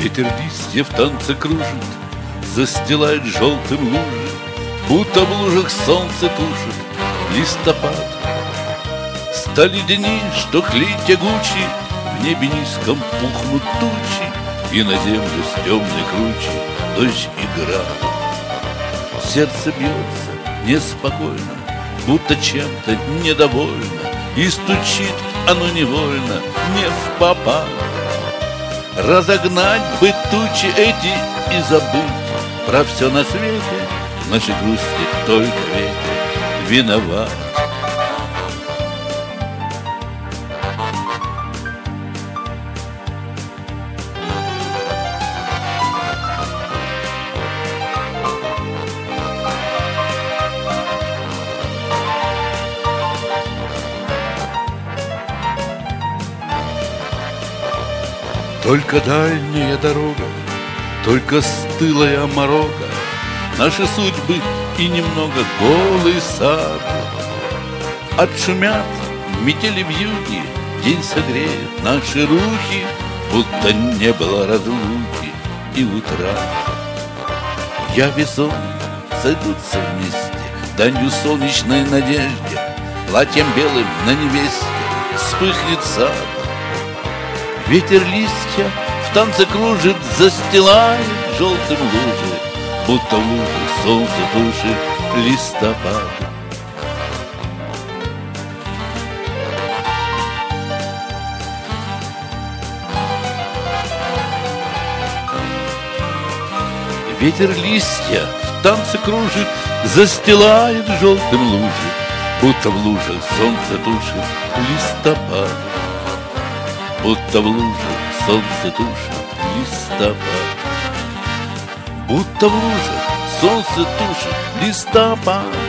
Ветер листья в танце кружит, застилает желтым лужи, будто в лужах солнце тушит листопад. Стали дни, что клей тягучий, в небе низком пухнут тучи, и на землю с темной кручи дождь и град. Сердце бьется неспокойно, будто чем-то недовольно, и стучит оно невольно, не впопад. Разогнать бы тучи эти и забыть про все на свете, в нашей грусти только ветер виноват. Только дальняя дорога, только стылая морога, наши судьбы и немного голый сад. Отшумят метели вьюги, день согреет наши руки, будто не было разлуки и утра. Я весон сойдутся вместе, данью солнечной надежде, платьем белым на невесте вспыхнет сад. Ветер листья в танце кружит, застилает желтым лужи, будто в лужах солнце тушит листопад. Ветер листья в танце кружит, застилает желтым лужи, будто в лужах солнце тушит листопад. Будто в лужах солнце тушит листопад. Будто в лужах солнце тушит листопад.